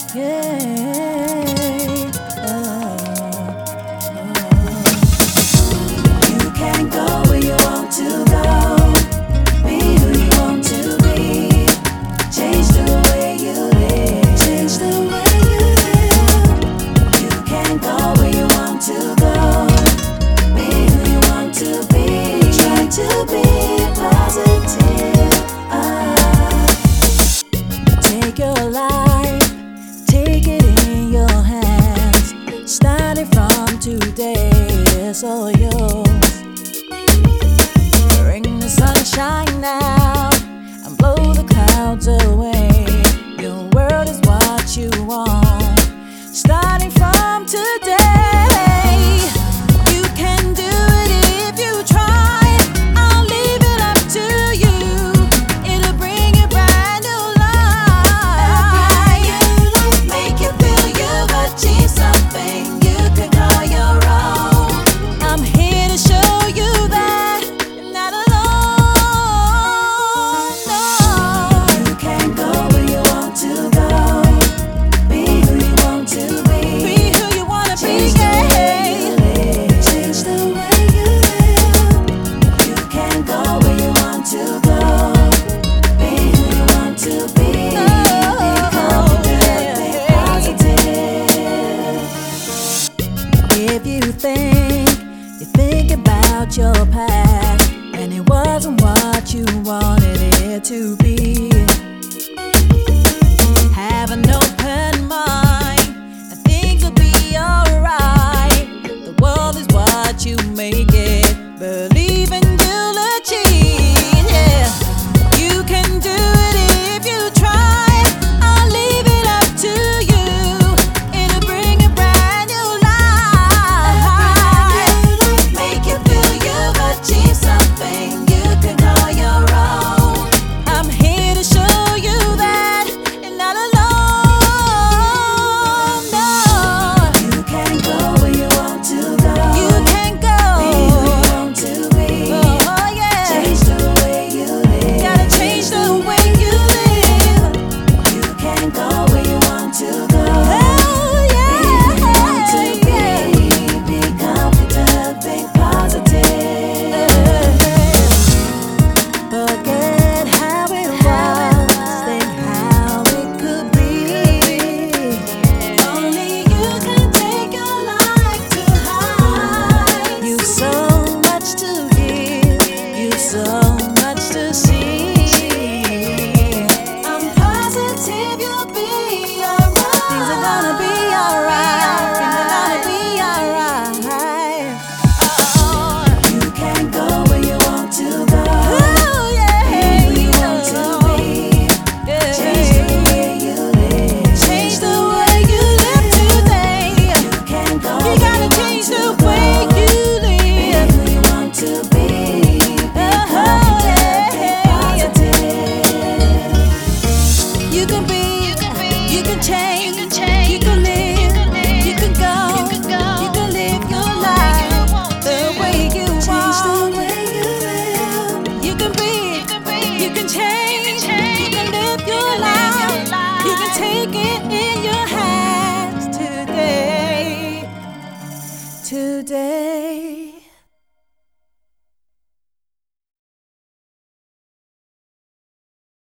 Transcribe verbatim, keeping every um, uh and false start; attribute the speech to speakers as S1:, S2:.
S1: Yeah. Oh, oh. You can go where you want to go. Be who you want to be. Change the way you live. Change the way you live. You can go where you want to go. Be who you want to be. Try to be positive. Ah. Take your life, take it in your hands. Starting from today, it's all yours. Bring the sunshine out and blow the clouds away. Your world is what you want. Starting from today, you can do it if you try. I'll leave it up to you. It'll bring a brand new life. Make you feel you've achieved something you can call your own. I'm here to show you that you're not alone. No. You can go where you want to go. Be who you want to be. Be who you wanna be. Change the way you live. You can go where you want to go. Be who you want to be. Be confident, be positive. If you think you think about your past and it wasn't what you wanted it to be, have an open mind and things will be alright. The world is what you make it. Believe and you'll achieve. Yeah, you can do it if you try. I'll leave it up to you. It'll bring a brand new life. Make you feel you've achieved something you can call your own. I'm here to show you that you're not alone. No. You can go where you want to go. You can go. Be who you want to be. Oh yeah. Change the way you live. Gotta change the way you live. You can go where you want to go. Oh yeah. Be who you want to be. Be confident, think positive. Forget how it was, think how it could be. Only you can take your life to high. You've so much to give, you've so much to see. I'm positive you'll be alright. Things are gonna be alright. Things are gonna be alright. Oh, you can go where you want to go. Oh yeah. Be who you want to be. Change the way you live. Change the way you live today. You can go. You gotta change the way you live. Be who you want to be. Be confident, think positive. You can be. You can change. You can live. You can go. You can live your life the way you want. Change the way you live. You can be. You can change. You can live your life. You can take it in your hands today. Today.